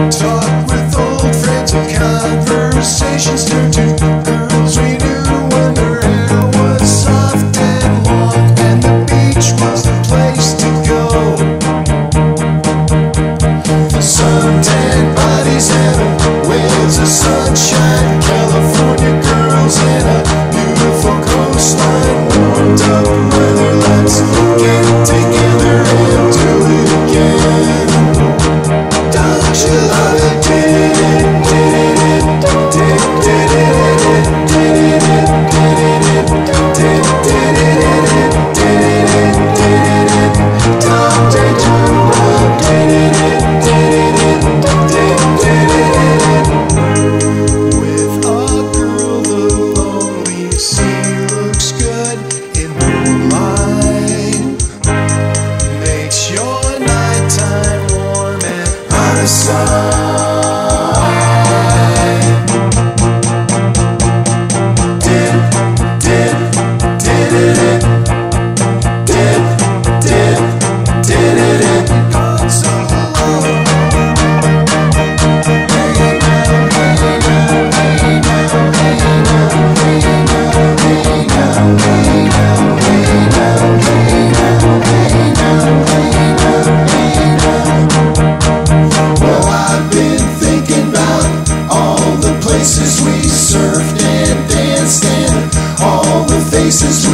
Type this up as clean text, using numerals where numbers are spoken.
Talk with old friends and conversations turn to girls we knew when their hair was soft and long, and the beach was the place to go. Suntan bodies and waves of sunshine, California girls and a beautiful coastline, warmed up weather. Let's get together and do it again. Don't you love it? Did it, did it, did it, did it, did it, did it, did it, did it, did it, Tom Dayton, did it, did it, did it. With a girl, the lonely sea looks good in moonlight, makes your nighttime warm and out of sight. Places we surfed and danced and all the faces